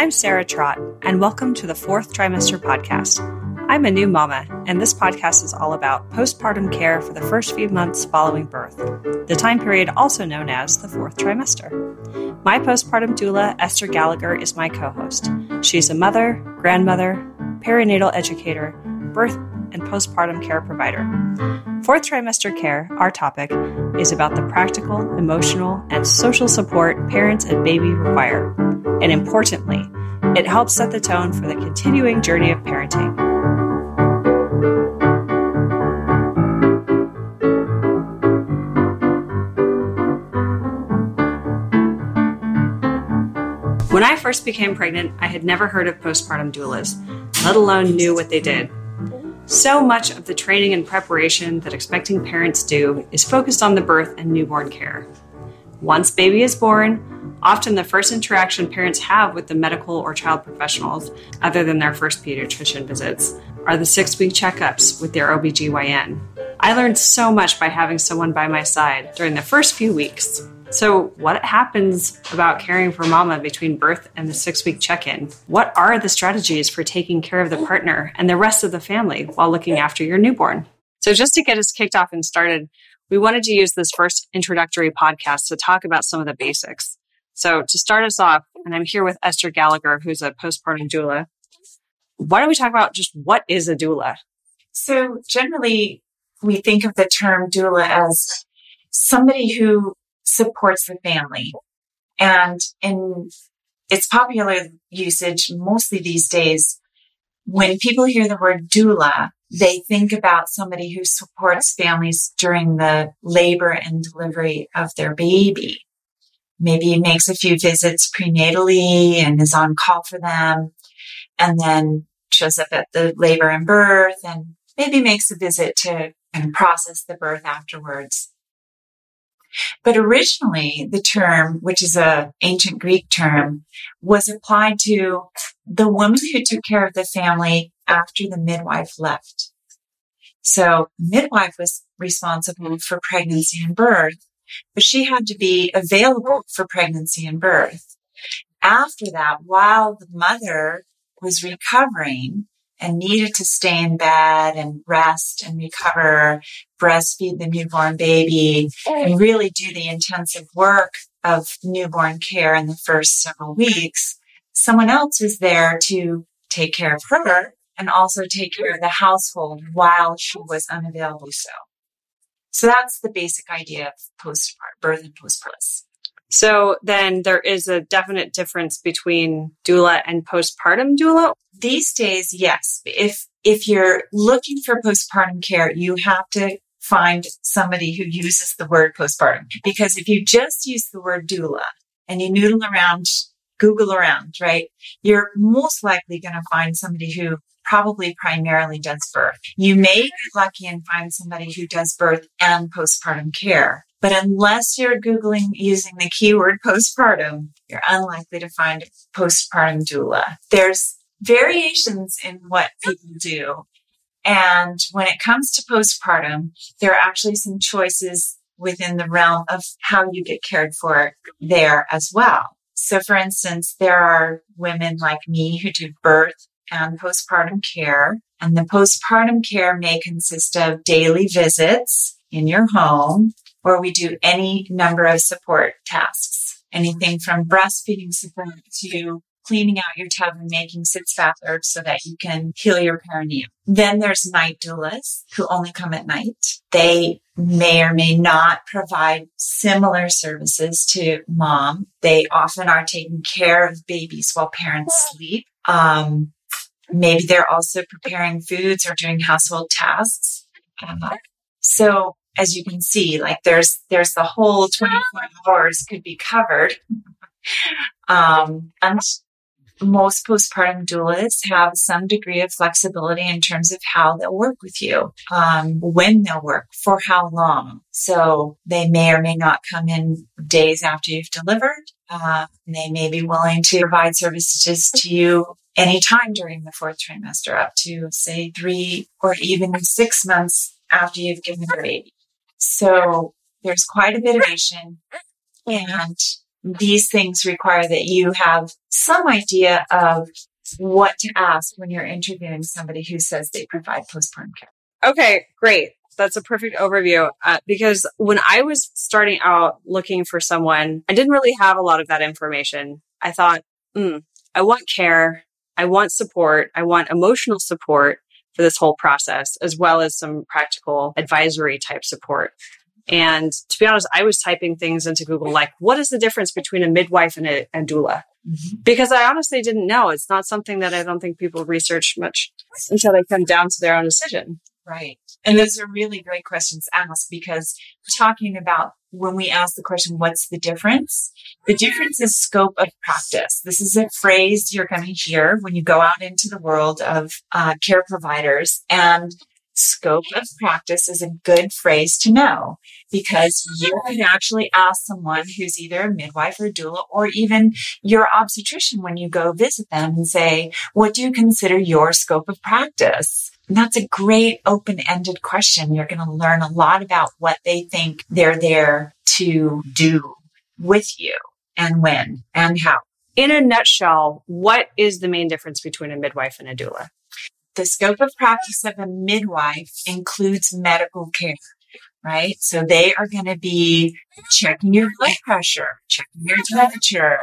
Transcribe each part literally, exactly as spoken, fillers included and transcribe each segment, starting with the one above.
I'm Sarah Trott, and welcome to the Fourth Trimester Podcast. I'm a new mama, and this podcast is all about postpartum care for the first few months following birth, the time period also known as the fourth trimester. My postpartum doula, Esther Gallagher, is my co-host. She's a mother, grandmother, perinatal educator, birth and postpartum care provider. Fourth trimester care, our topic, is about the practical, emotional, and social support parents and baby require. And importantly, it helps set the tone for the continuing journey of parenting. When I first became pregnant, I had never heard of postpartum doulas, let alone knew what they did. So much of the training and preparation that expecting parents do is focused on the birth and newborn care. Once baby is born, often the first interaction parents have with the medical or child professionals, other than their first pediatrician visits, are the six-week checkups with their O B G Y N. I learned so much by having someone by my side during the first few weeks. So what happens about caring for mama between birth and the six-week check-in? What are the strategies for taking care of the partner and the rest of the family while looking after your newborn? So just to get us kicked off and started, we wanted to use this first introductory podcast to talk about some of the basics. So to start us off, and I'm here with Esther Gallagher, who's a postpartum doula. Why don't we talk about just what is a doula? So generally, we think of the term doula as somebody who supports the family. And in its popular usage, mostly these days, when people hear the word doula, they think about somebody who supports families during the labor and delivery of their baby. Maybe makes a few visits prenatally and is on call for them, and then shows up at the labor and birth, and maybe makes a visit to and process the birth afterwards. But originally, the term, which is an ancient Greek term, was applied to the woman who took care of the family after the midwife left. So the midwife was responsible for pregnancy and birth, but she had to be available for pregnancy and birth. After that, while the mother was recovering and needed to stay in bed and rest and recover, breastfeed the newborn baby, and really do the intensive work of newborn care in the first several weeks, someone else was there to take care of her and also take care of the household while she was unavailable. So, so that's the basic idea of postpartum, birth and postpartum. So then there is a definite difference between doula and postpartum doula? These days, yes. If if you're looking for postpartum care, you have to find somebody who uses the word postpartum. Because if you just use the word doula and you noodle around, Google around, right, you're most likely going to find somebody who probably primarily does birth. You may get lucky and find somebody who does birth and postpartum care. But unless you're Googling using the keyword postpartum, you're unlikely to find a postpartum doula. There's variations in what people do. And when it comes to postpartum, there are actually some choices within the realm of how you get cared for there as well. So for instance, there are women like me who do birth and postpartum care. And the postpartum care may consist of daily visits in your home, or we do any number of support tasks, anything from breastfeeding support to cleaning out your tub and making sitz bath herbs so that you can heal your perineum. Then there's night doulas who only come at night. They may or may not provide similar services to mom. They often are taking care of babies while parents sleep. Um, maybe they're also preparing foods or doing household tasks. Uh, so as you can see, like there's there's the whole twenty-four hours could be covered. Um, and most postpartum doulas have some degree of flexibility in terms of how they'll work with you, um, when they'll work, for how long. So they may or may not come in days after you've delivered. Uh, they may be willing to provide services to you anytime during the fourth trimester, up to, say, three or even six months after you've given the baby. So there's quite a bit of variation. And these things require that you have some idea of what to ask when you're interviewing somebody who says they provide postpartum care. Okay, great. That's a perfect overview uh, because when I was starting out looking for someone, I didn't really have a lot of that information. I thought, mm, I want care. I want support. I want emotional support for this whole process, as well as some practical advisory type support. And to be honest, I was typing things into Google like, what is the difference between a midwife and a, a doula? Mm-hmm. Because I honestly didn't know. It's not something that I don't think people research much until they come down to their own decision. Right. And those are really great questions to ask because we're talking about when we ask the question, what's the difference? The difference is scope of practice. This is a phrase you're going to hear when you go out into the world of uh, care providers. And scope of practice is a good phrase to know because you can actually ask someone who's either a midwife or doula or even your obstetrician when you go visit them and say, what do you consider your scope of practice? And that's a great open-ended question. You're going to learn a lot about what they think they're there to do with you and when and how. In a nutshell, what is the main difference between a midwife and a doula? The scope of practice of a midwife includes medical care, right? So they are going to be checking your blood pressure, checking your temperature,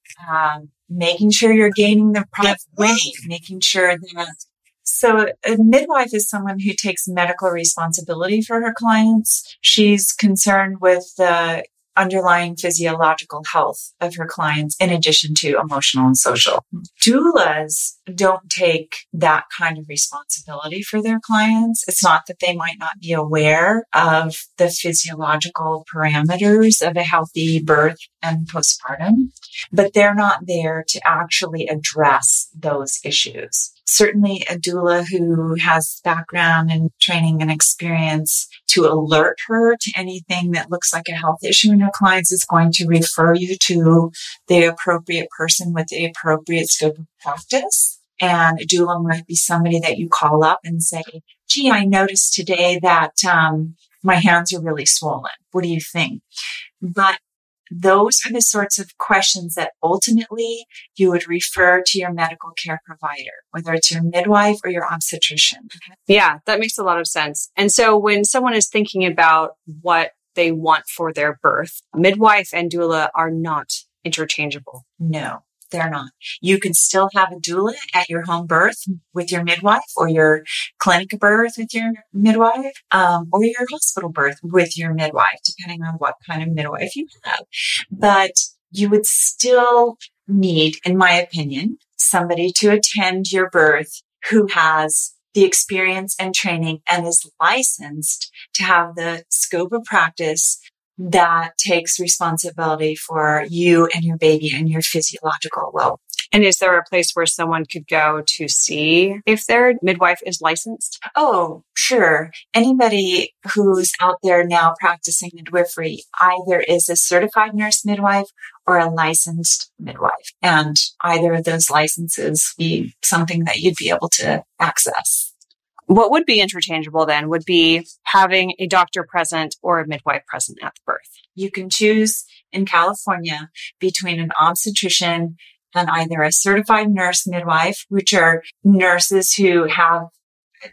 um, making sure you're gaining the proper weight, making sure that. So a midwife is someone who takes medical responsibility for her clients. She's concerned with the underlying physiological health of her clients in addition to emotional and social. Doulas don't take that kind of responsibility for their clients. It's not that they might not be aware of the physiological parameters of a healthy birth and postpartum, but they're not there to actually address those issues. Certainly a doula who has background and training and experience to alert her to anything that looks like a health issue in her clients is going to refer you to the appropriate person with the appropriate scope of practice. And a doula might be somebody that you call up and say, gee, I noticed today that um, my hands are really swollen. What do you think? But those are the sorts of questions that ultimately you would refer to your medical care provider, whether it's your midwife or your obstetrician. Yeah, that makes a lot of sense. And so when someone is thinking about what they want for their birth, midwife and doula are not interchangeable. No, they're not. You can still have a doula at your home birth with your midwife or your clinic birth with your midwife, um, or your hospital birth with your midwife, depending on what kind of midwife you have. But you would still need, in my opinion, somebody to attend your birth who has the experience and training and is licensed to have the scope of practice that takes responsibility for you and your baby and your physiological well. And is there a place where someone could go to see if their midwife is licensed? Oh, sure. Anybody who's out there now practicing midwifery either is a certified nurse midwife or a licensed midwife. And either of those licenses be something that you'd be able to access. What would be interchangeable then would be having a doctor present or a midwife present at the birth. You can choose in California between an obstetrician and either a certified nurse midwife, which are nurses who have a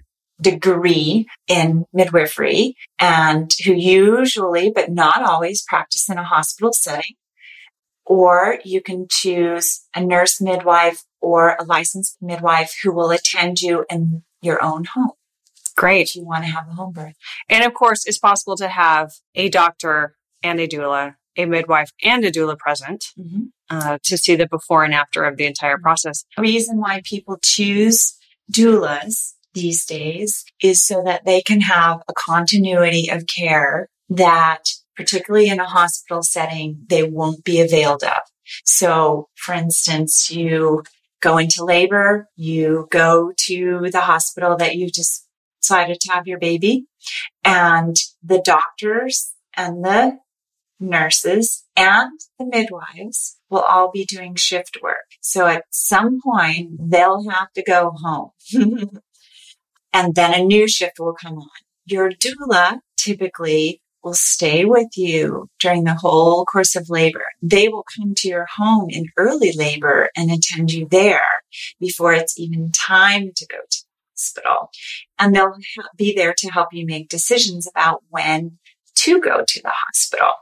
degree in midwifery and who usually, but not always, practice in a hospital setting. Or you can choose a nurse midwife or a licensed midwife who will attend you in your own home. Great. If you want to have a home birth. And of course, it's possible to have a doctor and a doula, a midwife and a doula present mm-hmm. uh, to see the before and after of the entire process. The reason why people choose doulas these days is so that they can have a continuity of care that, particularly in a hospital setting, they won't be availed of. So, for instance, you go into labor, you go to the hospital that you just decided to have your baby, and the doctors and the nurses and the midwives will all be doing shift work. So at some point, they'll have to go home. And then a new shift will come on. Your doula typically will stay with you during the whole course of labor. They will come to your home in early labor and attend you there before it's even time to go to the hospital. And they'll be there to help you make decisions about when to go to the hospital.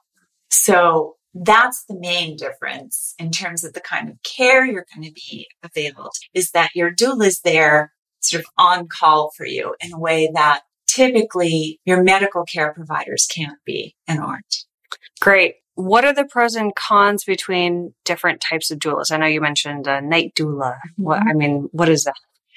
So that's the main difference in terms of the kind of care you're going to be available, is that your doula is there sort of on call for you in a way that typically your medical care providers can't be and aren't. Great. What are the pros and cons between different types of doulas? I know you mentioned a night doula. Mm-hmm. What, I mean, what is that?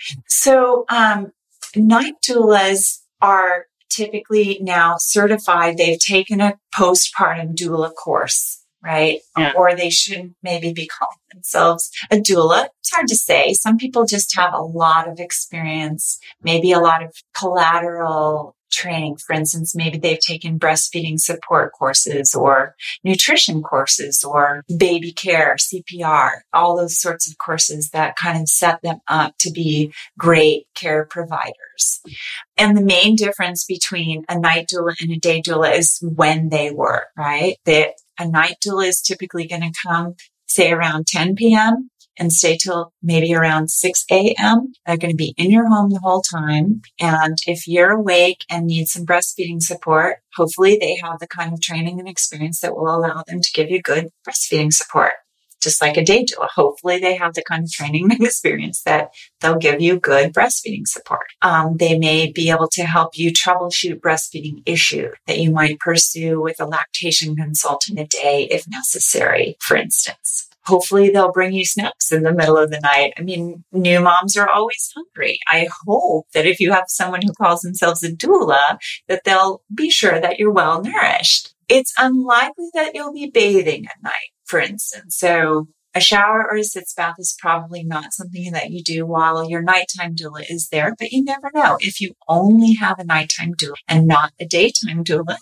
So um, night doulas are typically now certified. They've taken a postpartum doula course, right? Yeah. Or they shouldn't maybe be calling themselves a doula. It's hard to say. Some people just have a lot of experience, maybe a lot of collateral training. For instance, maybe they've taken breastfeeding support courses or nutrition courses or baby care, C P R, all those sorts of courses that kind of set them up to be great care providers. And the main difference between a night doula and a day doula is when they work, right? That a night doula is typically going to come, say, around ten p.m. and stay till maybe around six a.m. They're going to be in your home the whole time. And if you're awake and need some breastfeeding support, hopefully they have the kind of training and experience that will allow them to give you good breastfeeding support. Just like a day doula, hopefully they have the kind of training and experience that they'll give you good breastfeeding support. Um, they may be able to help you troubleshoot breastfeeding issues that you might pursue with a lactation consultant a day if necessary, for instance. Hopefully they'll bring you snacks in the middle of the night. I mean, new moms are always hungry. I hope that if you have someone who calls themselves a doula, that they'll be sure that you're well nourished. It's unlikely that you'll be bathing at night, for instance. So a shower or a sitz bath is probably not something that you do while your nighttime doula is there, but you never know. If you only have a nighttime doula and not a daytime doula,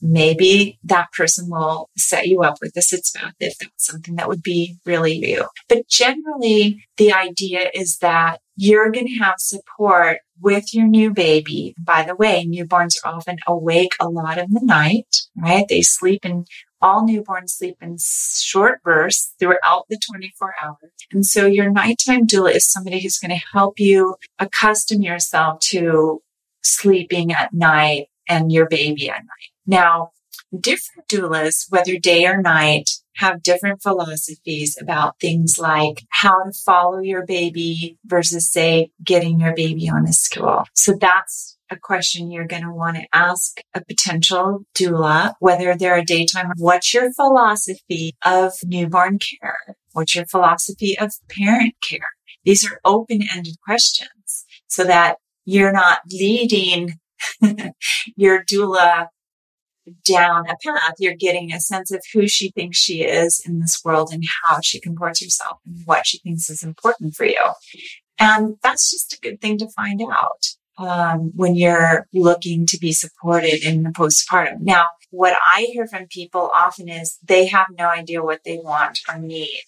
maybe that person will set you up with a sitz bath if that's something that would be really you. But generally, the idea is that you're going to have support with your new baby. By the way, newborns are often awake a lot of the night, right? They sleep in All newborns sleep in short bursts throughout the twenty-four hours. And so your nighttime doula is somebody who's going to help you accustom yourself to sleeping at night and your baby at night. Now, different doulas, whether day or night, have different philosophies about things like how to follow your baby versus, say, getting your baby on a schedule. So that's a question you're going to want to ask a potential doula, whether they're a daytime. What's your philosophy of newborn care? What's your philosophy of parent care? These are open-ended questions so that you're not leading your doula down a path. You're getting a sense of who she thinks she is in this world and how she comports herself and what she thinks is important for you. And that's just a good thing to find out um, when you're looking to be supported in the postpartum. Now, what I hear from people often is they have no idea what they want or need.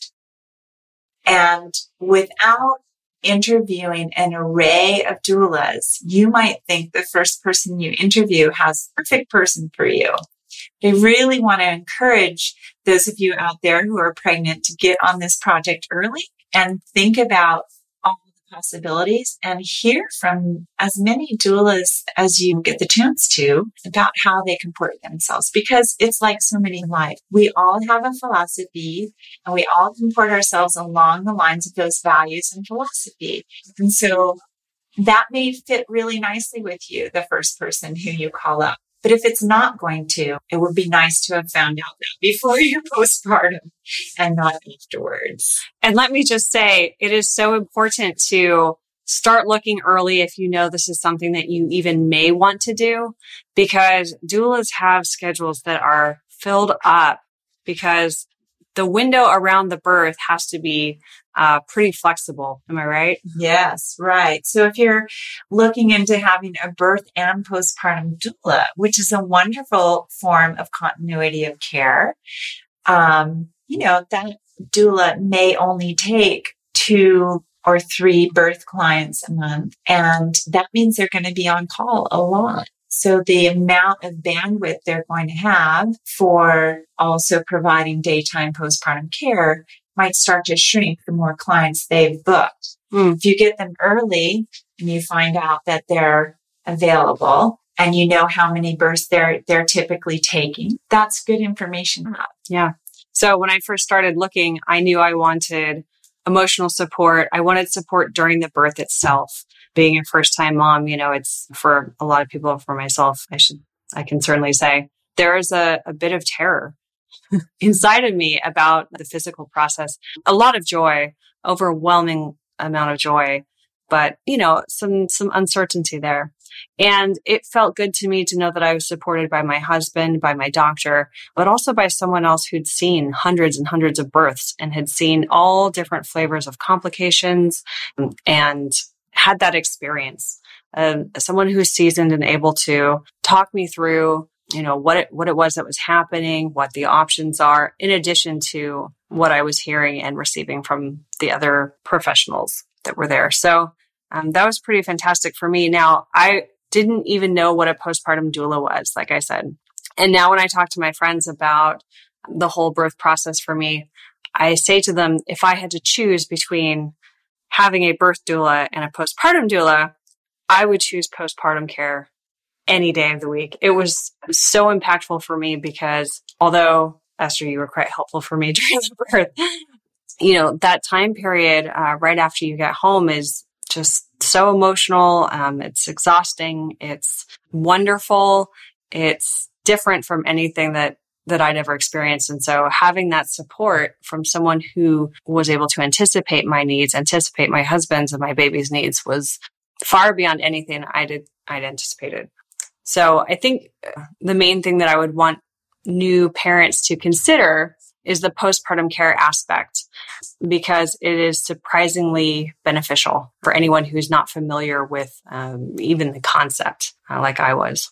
And without interviewing an array of doulas, you might think the first person you interview has the perfect person for you. I really want to encourage those of you out there who are pregnant to get on this project early and think about all the possibilities and hear from as many doulas as you get the chance to about how they comport themselves, because it's like so many in life. We all have a philosophy and we all comport ourselves along the lines of those values and philosophy. And so that may fit really nicely with you, the first person who you call up. But if it's not going to, it would be nice to have found out that before your postpartum and not afterwards. And let me just say, it is so important to start looking early if you know this is something that you even may want to do, because doulas have schedules that are filled up because the window around the birth has to be uh, pretty flexible. Am I right? Yes, right. So if you're looking into having a birth and postpartum doula, which is a wonderful form of continuity of care, um, you know, that doula may only take two or three birth clients a month. And that means they're going to be on call a lot. So the amount of bandwidth they're going to have for also providing daytime postpartum care might start to shrink the more clients they've booked. Mm. If you get them early and you find out that they're available and you know how many births they're they're typically taking, that's good information to have. Yeah. So when I first started looking, I knew I wanted emotional support. I wanted support during the birth itself. Being a first-time mom, you know, it's for a lot of people, for myself, I should, I can certainly say, there is a, a bit of terror inside of me about the physical process. A lot of joy, overwhelming amount of joy, but, you know, some, some uncertainty there. And it felt good to me to know that I was supported by my husband, by my doctor, but also by someone else who'd seen hundreds and hundreds of births and had seen all different flavors of complications and had that experience. Um, someone who's seasoned and able to talk me through, you know, what it, what it was that was happening, what the options are, in addition to what I was hearing and receiving from the other professionals that were there. So um, that was pretty fantastic for me. Now, I didn't even know what a postpartum doula was, like I said. And now when I talk to my friends about the whole birth process for me, I say to them, if I had to choose between having a birth doula and a postpartum doula, I would choose postpartum care any day of the week. It was so impactful for me because although, Esther, you were quite helpful for me during the birth, you know, that time period uh, right after you get home is just so emotional. Um, it's exhausting. It's wonderful. It's different from anything that that I'd ever experienced. And so having that support from someone who was able to anticipate my needs, anticipate my husband's and my baby's needs was far beyond anything I'd, I'd anticipated. So I think the main thing that I would want new parents to consider is the postpartum care aspect, because it is surprisingly beneficial for anyone who's not familiar with um, even the concept, uh, like I was.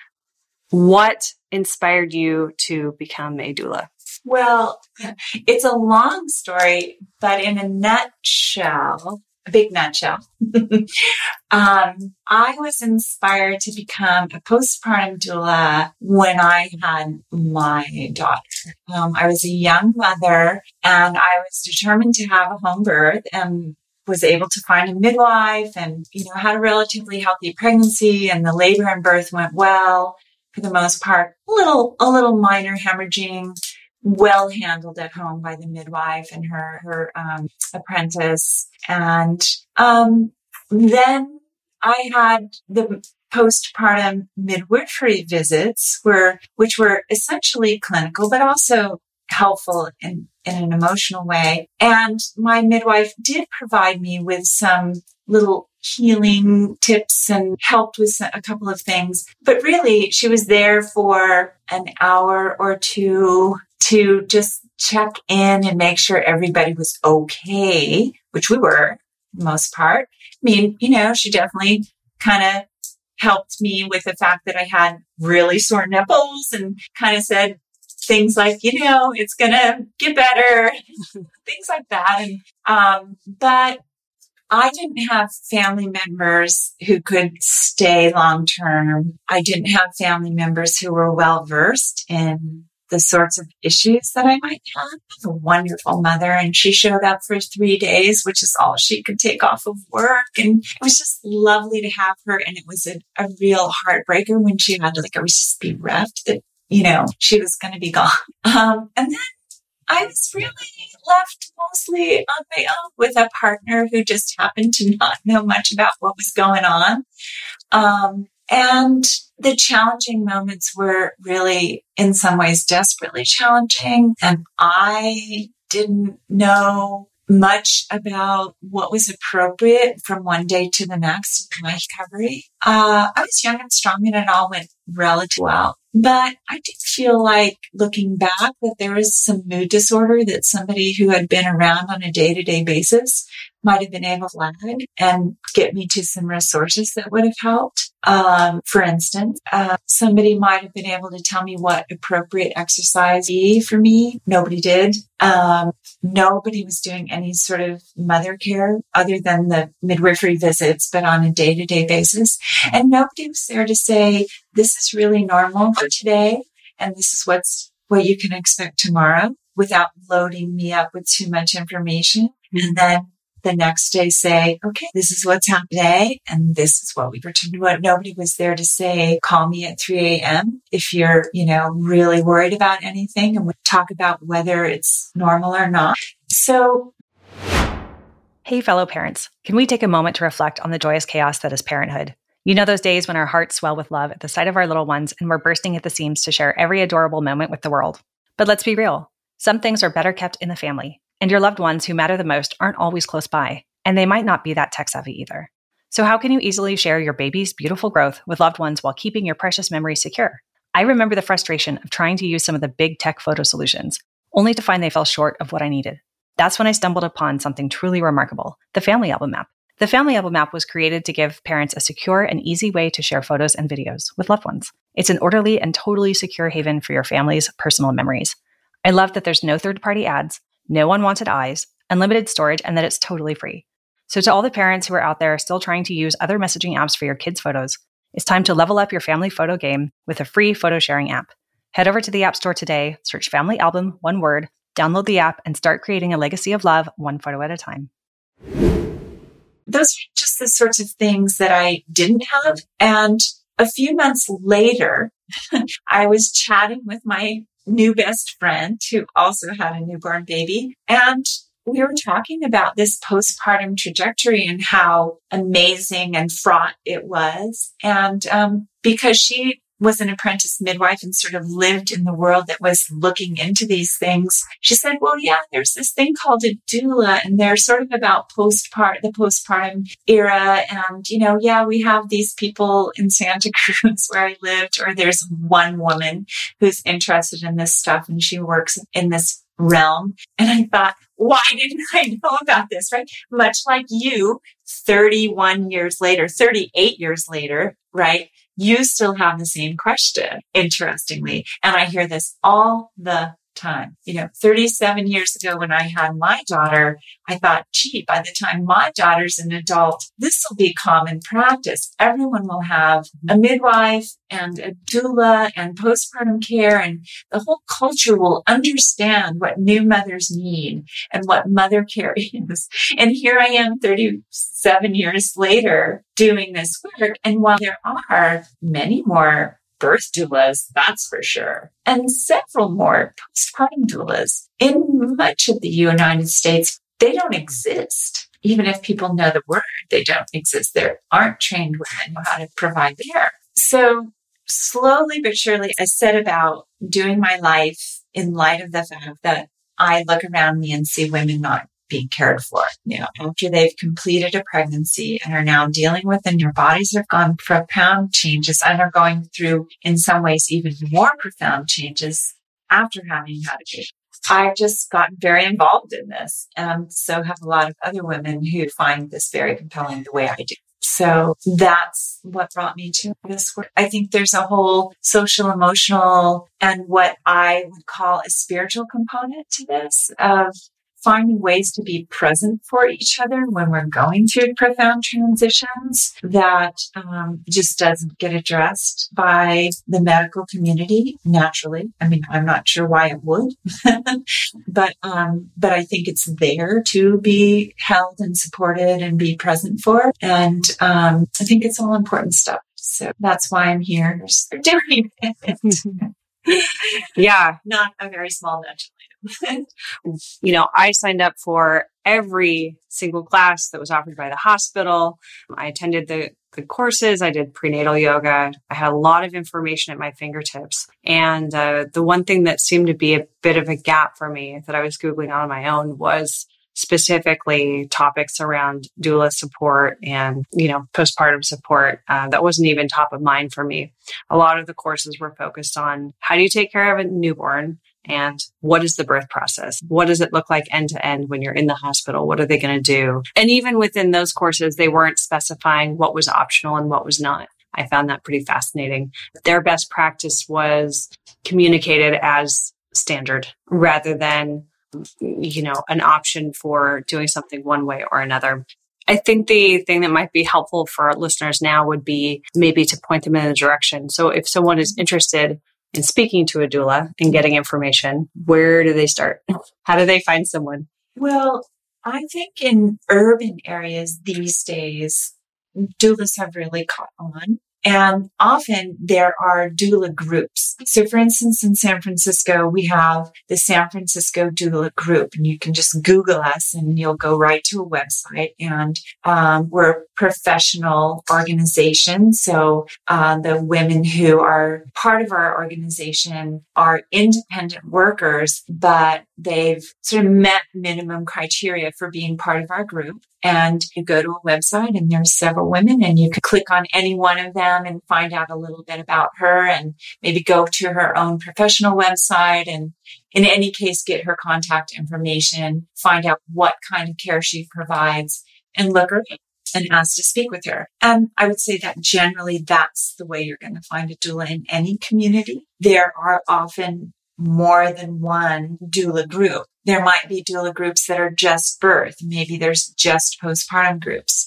What inspired you to become a doula? Well, it's a long story, but in a nutshell, a big nutshell, um, I was inspired to become a postpartum doula when I had my daughter. Um, I was a young mother and I was determined to have a home birth and was able to find a midwife and, you know, had a relatively healthy pregnancy, and the labor and birth went well. For the most part, a little, a little minor hemorrhaging, well handled at home by the midwife and her, her, um, apprentice. And, um, then I had the postpartum midwifery visits were, which were essentially clinical, but also helpful in, in an emotional way. And my midwife did provide me with some little healing tips and helped with a couple of things. But really, she was there for an hour or two to just check in and make sure everybody was okay, which we were, for the most part. I mean, you know, she definitely kind of helped me with the fact that I had really sore nipples and kind of said things like, you know, it's going to get better, things like that. And, um, but I didn't have family members who could stay long term. I didn't have family members who were well versed in the sorts of issues that I might have. I have a wonderful mother, and she showed up for three days, which is all she could take off of work. And it was just lovely to have her. And it was a, a real heartbreaker when she had to, like, I was just bereft that, you know, she was going to be gone. Um, and then I was really left mostly on my own with a partner who just happened to not know much about what was going on. Um, and the challenging moments were really, in some ways, desperately challenging. And I didn't know much about what was appropriate from one day to the next in my recovery. Uh, I was young and strong, and it all went relatively well. But I did feel like, looking back, that there was some mood disorder that somebody who had been around on a day-to-day basis might have been able to flag and get me to some resources that would have helped. Um, for instance, uh, somebody might have been able to tell me what appropriate exercise be for me. Nobody did. Um, nobody was doing any sort of mother care other than the midwifery visits, but on a day-to-day basis. And nobody was there to say, this is really normal for today, and this is what's what you can expect tomorrow, without loading me up with too much information. And then the next day say, okay, this is what's happened today, and this is what we were doing. Nobody was there to say, call me at three a.m. if you're, you know, really worried about anything, and we talk about whether it's normal or not. So, hey, fellow parents, can we take a moment to reflect on the joyous chaos that is parenthood? You know those days when our hearts swell with love at the sight of our little ones and we're bursting at the seams to share every adorable moment with the world. But let's be real. Some things are better kept in the family, and your loved ones who matter the most aren't always close by, and they might not be that tech savvy either. So how can you easily share your baby's beautiful growth with loved ones while keeping your precious memories secure? I remember the frustration of trying to use some of the big tech photo solutions, only to find they fell short of what I needed. That's when I stumbled upon something truly remarkable, the Family Album App. The Family Album App was created to give parents a secure and easy way to share photos and videos with loved ones. It's an orderly and totally secure haven for your family's personal memories. I love that there's no third-party ads, no unwanted eyes, unlimited storage, and that it's totally free. So to all the parents who are out there still trying to use other messaging apps for your kids' photos, it's time to level up your family photo game with a free photo sharing app. Head over to the App Store today, search Family Album, one word, download the app, and start creating a legacy of love one photo at a time. Those are just the sorts of things that I didn't have. And a few months later, I was chatting with my new best friend who also had a newborn baby. And we were talking about this postpartum trajectory and how amazing and fraught it was. And um, because she was an apprentice midwife and sort of lived in the world that was looking into these things, she said, well, yeah, there's this thing called a doula, and they're sort of about postpart, the postpartum era. And, you know, yeah, we have these people in Santa Cruz where I lived, or there's one woman who's interested in this stuff and she works in this realm. And I thought, why didn't I know about this, right? Much like you, thirty-one years later, thirty-eight years later, right? You still have the same question, interestingly. And I hear this all the time. You know, thirty-seven years ago when I had my daughter, I thought, gee, by the time my daughter's an adult, this will be common practice. Everyone will have a midwife and a doula and postpartum care, and the whole culture will understand what new mothers need and what mother care is. And here I am thirty-seven years later doing this work. And while there are many more birth doulas, that's for sure, and several more postpartum doulas in much of the United States, they don't exist. Even if people know the word, they don't exist. There aren't trained women who know how to provide care. So slowly but surely, I set about doing my life in light of the fact that I look around me and see women not being cared for, you know, after they've completed a pregnancy and are now dealing with, and their bodies have gone profound changes and are going through, in some ways, even more profound changes after having had a baby. I've just gotten very involved in this, and so have a lot of other women who find this very compelling the way I do. So that's what brought me to this work. I think there's a whole social, emotional, and what I would call a spiritual component to this, of finding ways to be present for each other when we're going through profound transitions that um, just doesn't get addressed by the medical community naturally. I mean, I'm not sure why it would, but um, but I think it's there to be held and supported and be present for. And um, I think it's all important stuff. So that's why I'm here doing it. Yeah. Not a very small nudge. You know, I signed up for every single class that was offered by the hospital. I attended the, the courses. I did prenatal yoga. I had a lot of information at my fingertips. And uh, the one thing that seemed to be a bit of a gap for me that I was Googling on my own was specifically topics around doula support and, you know, postpartum support. Uh, that wasn't even top of mind for me. A lot of the courses were focused on how do you take care of a newborn and what is the birth process? What does it look like end to end when you're in the hospital? What are they going to do? And even within those courses, they weren't specifying what was optional and what was not. I found that pretty fascinating. Their best practice was communicated as standard rather than, you know, an option for doing something one way or another. I think the thing that might be helpful for our listeners now would be maybe to point them in a direction. So if someone is interested in speaking to a doula and getting information, where do they start? How do they find someone? Well, I think in urban areas these days, doulas have really caught on. And often there are doula groups. So for instance, in San Francisco, we have the San Francisco Doula Group, and you can just Google us and you'll go right to a website. And um, we're a professional organization. So uh, the women who are part of our organization are independent workers, but they've sort of met minimum criteria for being part of our group. And you go to a website and there's several women and you can click on any one of them and find out a little bit about her and maybe go to her own professional website and in any case, get her contact information, find out what kind of care she provides and look her up and ask to speak with her. And I would say that generally that's the way you're going to find a doula in any community. There are often more than one doula group. There might be doula groups that are just birth. Maybe there's just postpartum groups.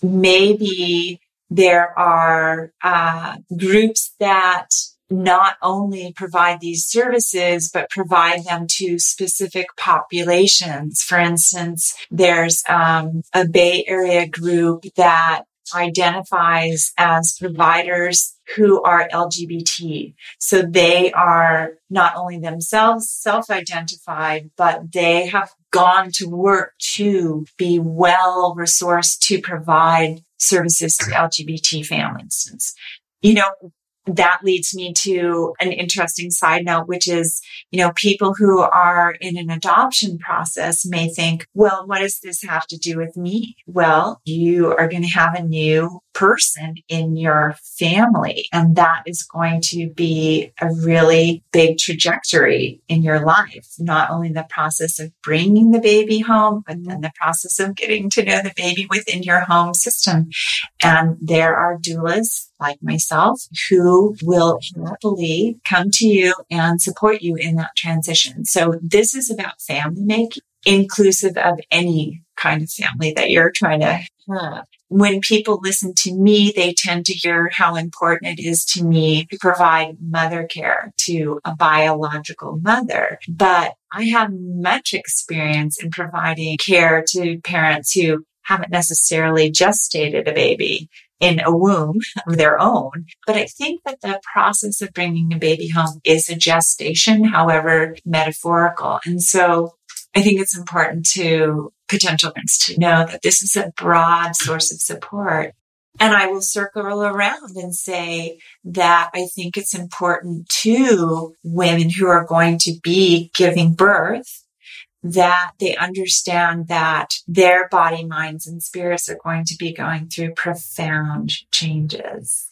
Maybe there are uh, groups that not only provide these services, but provide them to specific populations. For instance, there's um, a Bay Area group that identifies as providers who are L G B T. So they are not only themselves self-identified, but they have gone to work to be well resourced to provide services to L G B T families. You know, that leads me to an interesting side note, which is, you know, people who are in an adoption process may think, well, what does this have to do with me? Well, you are going to have a new person in your family, and that is going to be a really big trajectory in your life. Not only the process of bringing the baby home, but then the process of getting to know the baby within your home system. And there are doulas like myself who will happily come to you and support you in that transition. So this is about family making, inclusive of any kind of family that you're trying to have. When people listen to me, they tend to hear how important it is to me to provide mother care to a biological mother. But I have much experience in providing care to parents who haven't necessarily gestated a baby in a womb of their own. But I think that the process of bringing a baby home is a gestation, however metaphorical. And so I think it's important to potential parents to know that this is a broad source of support. And I will circle around and say that I think it's important to women who are going to be giving birth that they understand that their body, minds, and spirits are going to be going through profound changes.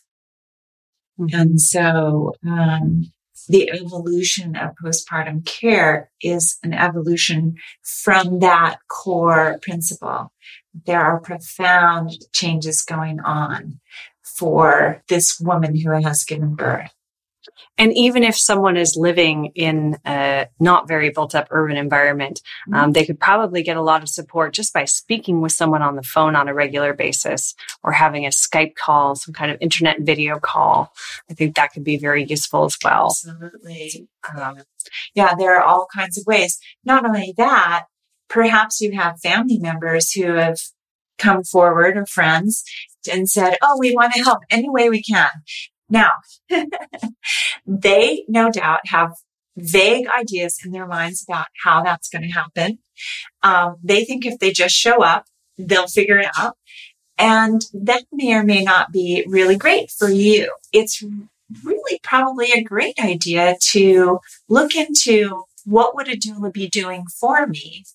Mm-hmm. And so um, the evolution of postpartum care is an evolution from that core principle. There are profound changes going on for this woman who has given birth. And even if someone is living in a not very built up urban environment, mm-hmm. um, they could probably get a lot of support just by speaking with someone on the phone on a regular basis or having a Skype call, some kind of internet video call. I think that could be very useful as well. Absolutely. Um, yeah, there are all kinds of ways. Not only that, perhaps you have family members who have come forward or friends and said, oh, we want to help any way we can. Now, they no doubt have vague ideas in their minds about how that's going to happen. Um, they think if they just show up, they'll figure it out. And that may or may not be really great for you. It's really probably a great idea to look into what would a doula be doing for me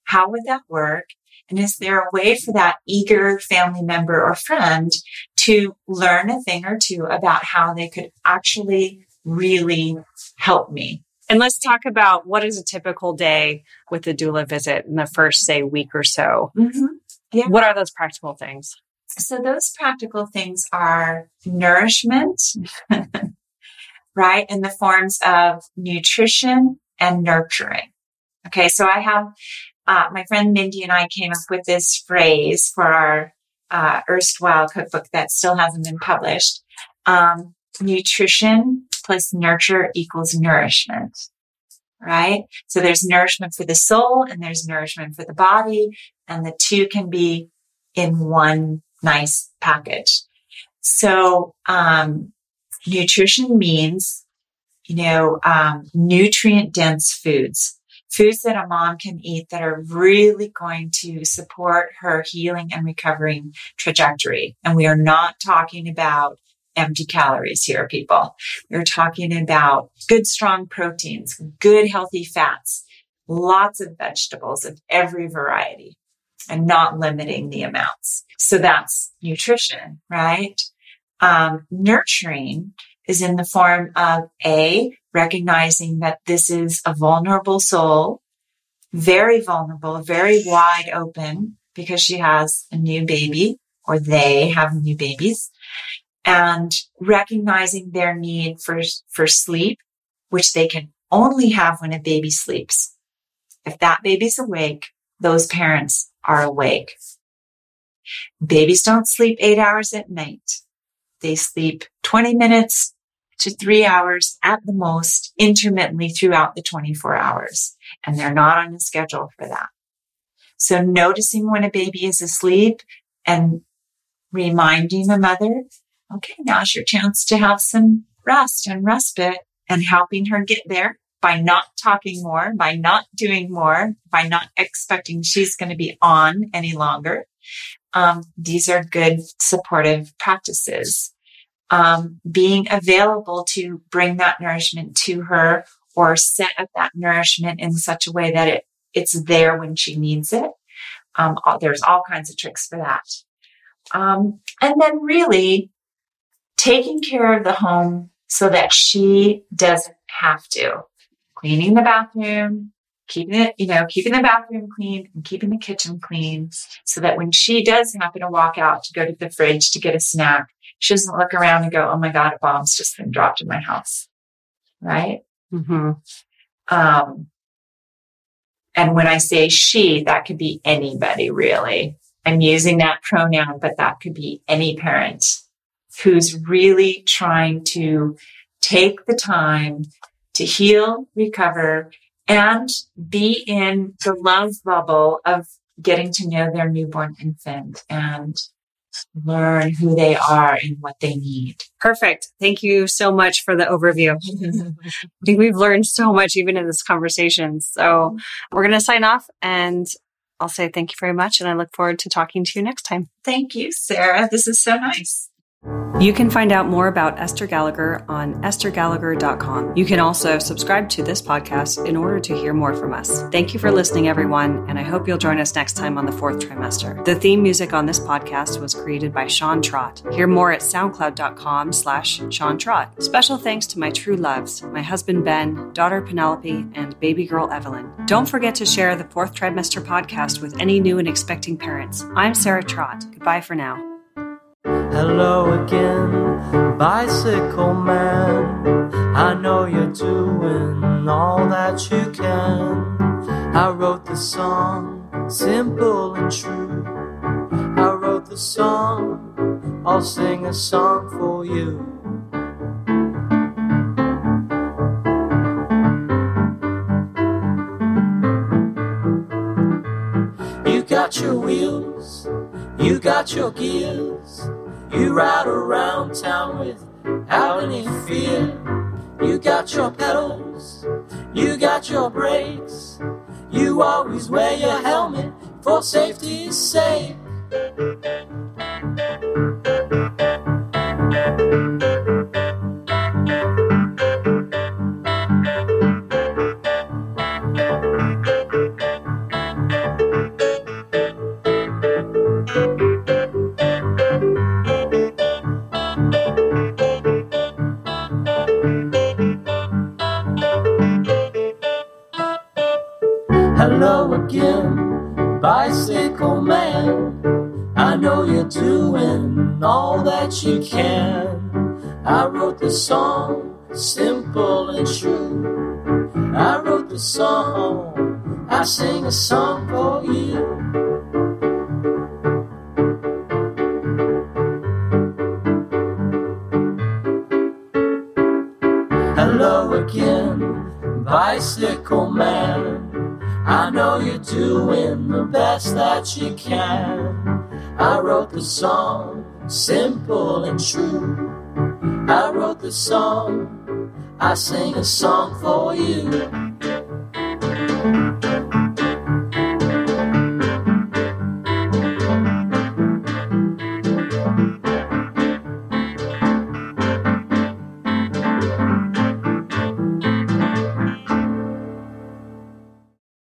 How would that work? And is there a way for that eager family member or friend to learn a thing or two about how they could actually really help me? And let's talk about what is a typical day with the doula visit in the first, say, week or so. Mm-hmm. Yeah. What are those practical things? So those practical things are nourishment, right? In the forms of nutrition and nurturing. Okay. So I have, uh, my friend Mindy and I came up with this phrase for our, uh, erstwhile cookbook that still hasn't been published. Um, nutrition plus nurture equals nourishment, right? So there's nourishment for the soul and there's nourishment for the body, and the two can be in one nice package. So, um, nutrition means, you know, um, nutrient dense foods, foods that a mom can eat that are really going to support her healing and recovering trajectory. And we are not talking about empty calories here, people. We're talking about good, strong proteins, good, healthy fats, lots of vegetables of every variety, and not limiting the amounts. So that's nutrition, right? Um, nurturing is in the form of A, recognizing that this is a vulnerable soul, very vulnerable, very wide open because she has a new baby or they have new babies, and recognizing their need for, for sleep, which they can only have when a baby sleeps. If that baby's awake, those parents are awake. Babies don't sleep eight hours at night. They sleep twenty minutes to three hours at the most, intermittently throughout the twenty-four hours. And they're not on a schedule for that. So noticing when a baby is asleep and reminding the mother, okay, now's your chance to have some rest and respite, and helping her get there by not talking more, by not doing more, by not expecting she's going to be on any longer. Um, these are good supportive practices. Um, being available to bring that nourishment to her or set up that nourishment in such a way that it, it's there when she needs it. Um, all, there's all kinds of tricks for that. Um, and then really taking care of the home so that she doesn't have to. Cleaning the bathroom, keeping it, you know, keeping the bathroom clean and keeping the kitchen clean so that when she does happen to walk out to go to the fridge to get a snack, she doesn't look around and go, oh my God, a bomb's just been dropped in my house. Right? Mm-hmm. Um, and when I say she, that could be anybody really. I'm using that pronoun, but that could be any parent who's really trying to take the time to heal, recover, and be in the love bubble of getting to know their newborn infant and learn who they are and what they need. Perfect. Thank you so much for the overview. I think we've learned so much even in this conversation. So we're going to sign off, and I'll say thank you very much. And I look forward to talking to you next time. Thank you, Sarah. This is so nice. You can find out more about Esther Gallagher on esther gallagher dot com. You can also subscribe to this podcast in order to hear more from us. Thank you for listening, everyone, and I hope you'll join us next time on the fourth trimester. The theme music on this podcast was created by Sean Trott. Hear more at soundcloud dot com slash Sean Trott. Special thanks to my true loves, my husband Ben, daughter Penelope, and baby girl Evelyn. Don't forget to share the fourth trimester podcast with any new and expecting parents. I'm Sarah Trott. Goodbye for now. Hello again, bicycle man. I know you're doing all that you can. I wrote the song, simple and true. I wrote the song, I'll sing a song for you. You got your wheels, you got your gears. You ride around town without any fear. You got your pedals, you got your brakes. You always wear your helmet for safety's sake. Hello again, bicycle man. I know you're doing all that you can. I wrote the song, simple and true. I wrote the song, I sing a song for you. Hello again, bicycle man. I know you're doing the best that you can. I wrote the song, simple and true. I wrote the song, I sing a song for you.